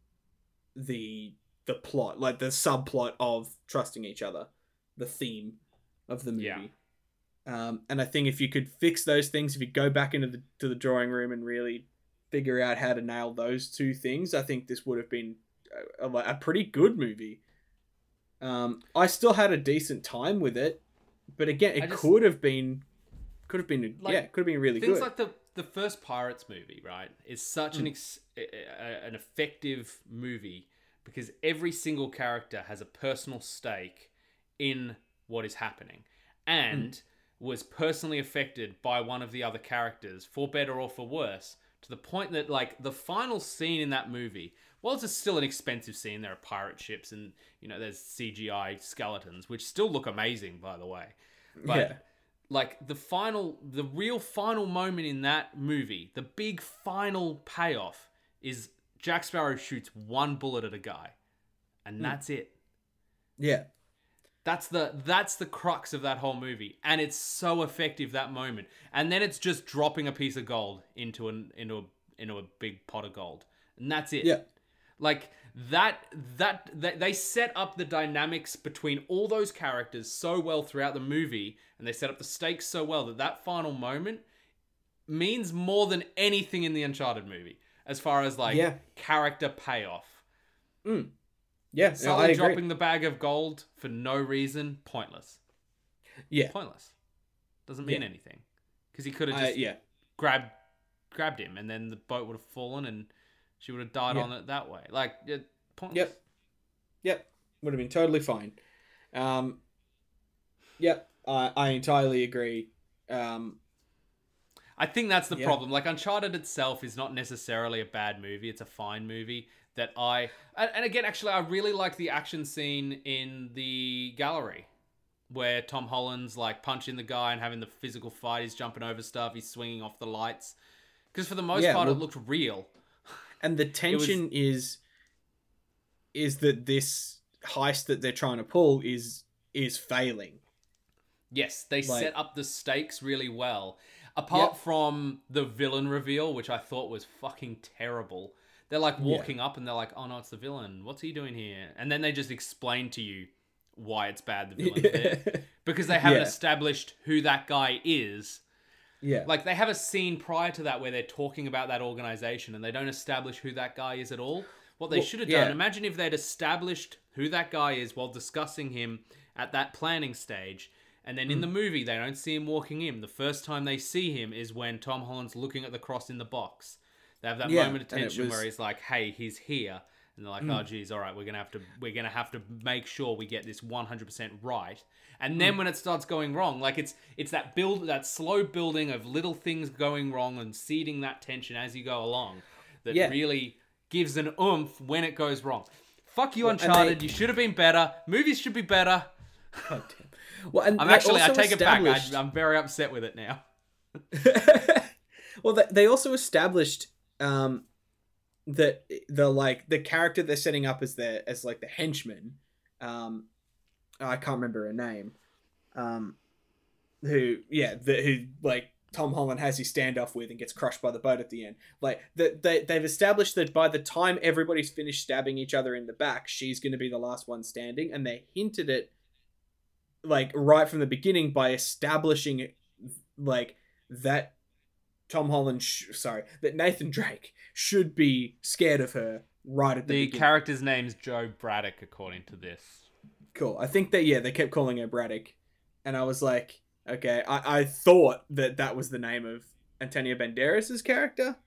the the plot, like the subplot of trusting each other, the theme of the movie. Yeah. Um, and I think if you could fix those things, if you go back into the to the drawing room and really figure out how to nail those two things, I think this would have been a, a, a pretty good movie. Um, I still had a decent time with it, but again, I it just- could have been, could have been, Like, yeah, it could have been really Things good. like the the first Pirates movie, right, is such Mm. an ex- a- a- an effective movie because every single character has a personal stake in what is happening and was personally affected by one of the other characters, for better or for worse, to the point that, like, the final scene in that movie, while it's still an expensive scene, there are pirate ships and, you know, there's C G I skeletons, which still look amazing, by the way. But Yeah. like the final, the real final moment in that movie, the big final payoff is Jack Sparrow shoots one bullet at a guy, and that's it. Yeah. That's the that's the crux of that whole movie, and it's so effective that moment. And then it's just dropping a piece of gold into an into a into a big pot of gold, and that's it. Yeah. Like that that that they set up the dynamics between all those characters so well throughout the movie, and they set up the stakes so well that that final moment means more than anything in the Uncharted movie, as far as like Yeah. character payoff. Mm. Yeah, no, Sully I agree. dropping the bag of gold for no reason, pointless. Yeah, Pointless. Doesn't mean Yeah. anything. Because he could have I, just yeah, grabbed grabbed him, and then the boat would have fallen, and she would have died Yeah. on it that way. Like, it, pointless. Yep. Yep, would have been totally fine. Um, yep, I, I entirely agree. Um, I think that's the Yeah. problem. Like, Uncharted itself is not necessarily a bad movie. It's a fine movie that I... And, and again, actually, I really like the action scene in the gallery where Tom Holland's, like, punching the guy and having the physical fight. He's jumping over stuff. He's swinging off the lights. Because for the most Yeah, part, well- it looked real. and the tension is is that this heist that they're trying to pull is is failing. Yes, they Like- set up the stakes really well. Apart Yep. from the villain reveal, which I thought was fucking terrible. They're like Yeah. walking up and they're like, oh no, it's the villain. What's he doing here? And then they just explain to you why it's bad the villain's there. Because they haven't Yeah. established who that guy is. Yeah, Like, they have a scene prior to that where they're talking about that organization and they don't establish who that guy is at all. What they Well, should have yeah. done, imagine if they'd established who that guy is while discussing him at that planning stage. And then in Hmm. the movie, they don't see him walking in. The first time they see him is when Tom Holland's looking at the cross in the box. They have that Yeah, moment of and it tension was- where he's like, hey, he's here. And they're like, oh, geez, all right, we're gonna have to, we're gonna have to make sure we get this one hundred percent right. And then when it starts going wrong, like it's it's that build, that slow building of little things going wrong and seeding that tension as you go along, that Yeah. really gives an oomph when it goes wrong. Fuck you, Well, and Uncharted. they- You should have been better. Movies should be better. God damn. Well, and I'm they actually, I also take it back. established- I, I'm very upset with it now. well, they, they also established um, that the like the character they're setting up as their as like the henchman. Um, I can't remember her name. Um, who yeah, the, who like Tom Holland has his standoff with and gets crushed by the boat at the end. Like that they they've established that by the time everybody's finished stabbing each other in the back, she's going to be the last one standing, and they hinted it like right from the beginning by establishing like that Tom Holland, sh- sorry, that Nathan Drake should be scared of her right at the, The beginning. character's name's Joe Braddock, according to this. Cool. I think that yeah, they kept calling her Braddock, and I was like, okay, I, I thought that that was the name of Antonio Banderas' character.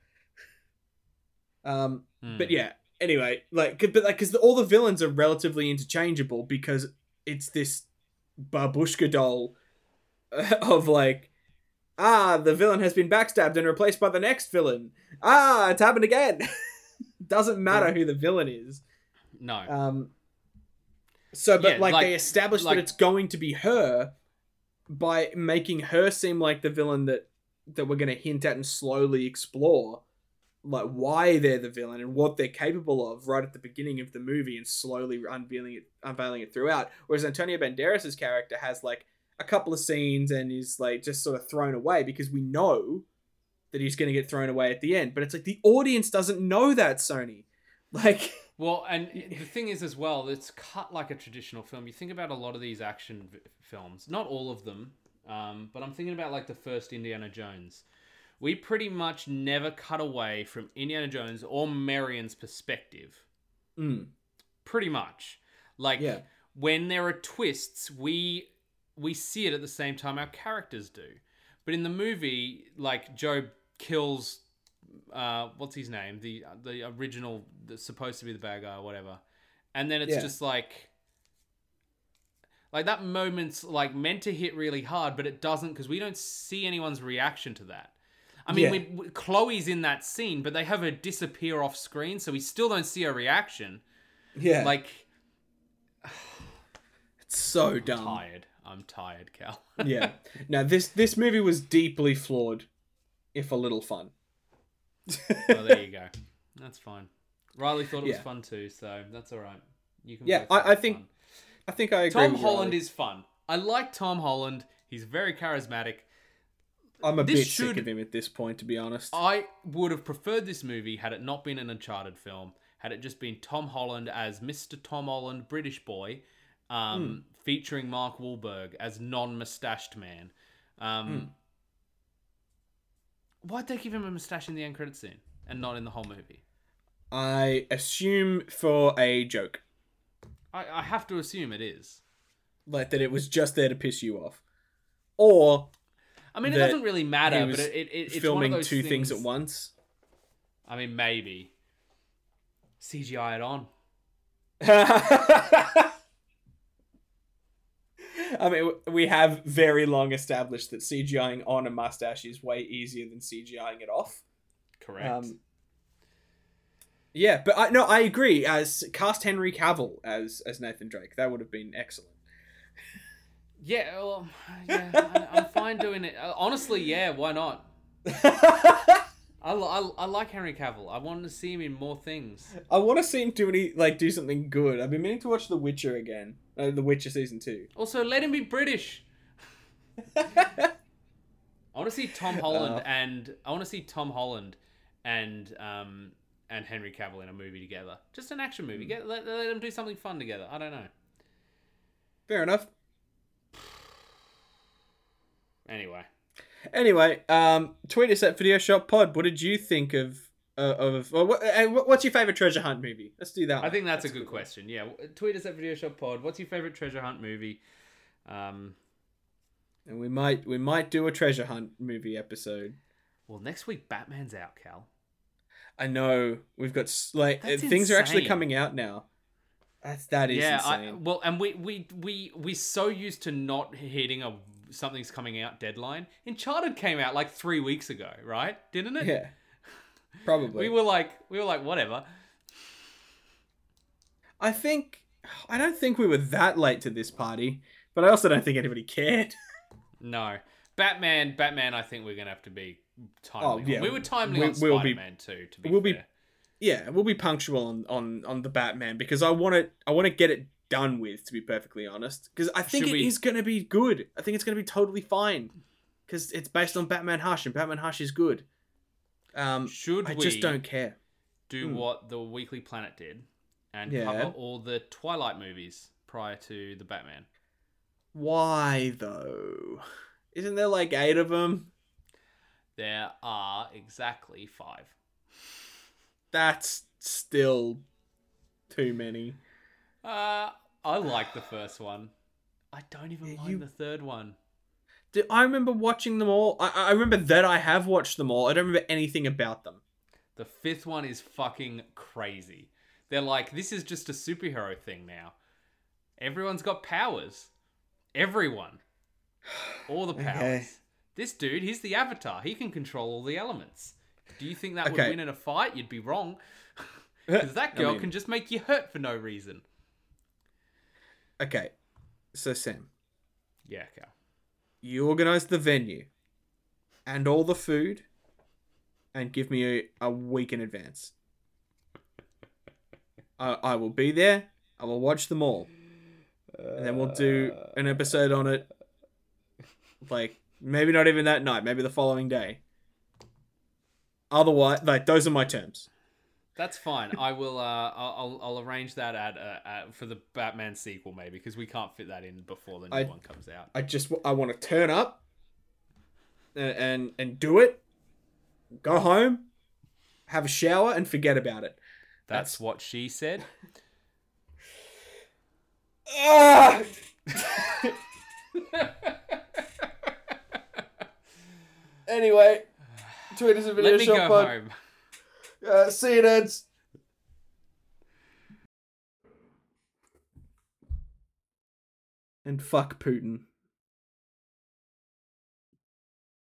Um, Hmm. but yeah. Anyway, like, but like, because all the villains are relatively interchangeable because it's this babushka doll of like, ah, the villain has been backstabbed and replaced by the next villain. Ah, it's happened again. Doesn't matter who the villain is. No. Um. So, but Yeah, like, like- they established like- that it's going to be her by making her seem like the villain that that we're going to hint at and slowly explore, like why they're the villain and what they're capable of right at the beginning of the movie, and slowly unveiling it, unveiling it throughout. Whereas Antonio Banderas' character has like a couple of scenes and is like just sort of thrown away because we know that he's going to get thrown away at the end. But it's like the audience doesn't know that, Sony. Like. Well, and the thing is as well, it's cut like a traditional film. You think about a lot of these action v- films, not all of them, um, but I'm thinking about like the first Indiana Jones. We pretty much never cut away from Indiana Jones or Marion's perspective. Mm. Pretty much. Like, Yeah. when there are twists, we we see it at the same time our characters do. But in the movie, like, Joe kills... Uh, what's his name? The the original, that's supposed to be the bad guy or whatever, and then it's Yeah. just like, like that moment's like meant to hit really hard, but it doesn't because we don't see anyone's reaction to that. I mean, Yeah. we, we, Chloe's in that scene, but they have her disappear off screen, so we still don't see her reaction. Yeah. Like, it's so I'm dumb. tired. I'm tired, Cal. Yeah. Now this this movie was deeply flawed, if a little fun. Well, there you go. That's fine. Riley thought it was Yeah. fun too, so that's all right. You can. Yeah, both think I, I it's think fun. I think I agree. Tom with Holland Riley. is fun. I like Tom Holland. He's very charismatic. I'm a this bit should- sick of him at this point, to be honest. I would have preferred this movie had it not been an Uncharted film. Had it just been Tom Holland as Mister Tom Holland, British boy, um, featuring Mark Wahlberg as non-mustached man. Um, Why'd they give him a mustache in the end credit scene and not in the whole movie? I assume for a joke. I, I have to assume it is. Like that it was just there to piss you off. Or... I mean, it doesn't really matter, but it, it, it's filming one of those two things... things at once. I mean, maybe. C G I it on. I mean, we have very long established that CGIing on a mustache is way easier than CGIing it off. Correct. Um, yeah, but I no, I agree. As cast Henry Cavill as as Nathan Drake, that would have been excellent. Yeah, well, yeah, I, I'm fine doing it. Uh, honestly, yeah, why not? I, I, I like Henry Cavill. I want to see him in more things. I want to see him do any like do something good. I've been meaning to watch The Witcher again. Uh, The Witcher season two. Also, let him be British. I want to see Tom Holland uh, and I want to see Tom Holland and um and Henry Cavill in a movie together. Just an action movie. Get let, let them do something fun together. I don't know. Fair enough. Anyway. Anyway, um, tweet us at Video Shop Pod. What did you think of uh, of uh, what, uh, what's your favorite treasure hunt movie? Let's do that. I one. think that's, that's a good, good question. One. Yeah, tweet us at Video Shop Pod. What's your favorite treasure hunt movie? Um, and we might we might do a treasure hunt movie episode. Well, next week Batman's out, Cal. I know we've got like that's things insane. are actually coming out now. That's that is yeah, insane. I, well, and we we we we're so used to not hitting a something's coming out deadline. Uncharted came out like three weeks ago, right? Didn't it? Yeah, probably. we were like we were like whatever. I think I don't think we were that late to this party, but I also don't think anybody cared. No, Batman. Batman. I think we're gonna have to be timely. Oh, yeah. We were timely we, on we'll Spider-Man be, too. To be we'll fair. be. Yeah, we'll be punctual on, on, on the Batman because I want to I want to get it done with, to be perfectly honest, because I think Should it we... is going to be good. I think it's going to be totally fine because it's based on Batman Hush and Batman Hush is good. Um, Should I we just don't care. Do mm. what the Weekly Planet did and yeah. cover all the Twilight movies prior to the Batman? Why though? Isn't there like eight of them? There are exactly five. That's still too many. Uh, I like the first one. I don't even like you... the third one. Dude, I remember watching them all. I, I remember that I have watched them all. I don't remember anything about them. The fifth one is fucking crazy. They're like, this is just a superhero thing now. Everyone's got powers. Everyone. All the powers. Okay. This dude, he's the Avatar. He can control all the elements. Do you think that okay. would win in a fight? You'd be wrong. Because that girl I mean... can just make you hurt for no reason. Okay. So, Sam. Yeah, Cal. You organise the venue. And all the food. And give me a, a week in advance. I, I will be there. I will watch them all. And then we'll do an episode on it. Like, maybe not even that night. Maybe the following day. Otherwise, like, those are my terms. That's fine. I will. Uh, I'll. I'll arrange that at, uh, at for the Batman sequel, maybe, because we can't fit that in before the new I, one comes out. I just. I want to turn up. And, and and do it. Go home. Have a shower and forget about it. That's, That's... what she said. Ah! Anyway. Tweet us a video. Let me go pod. home. Uh, see you, nerds. And fuck Putin.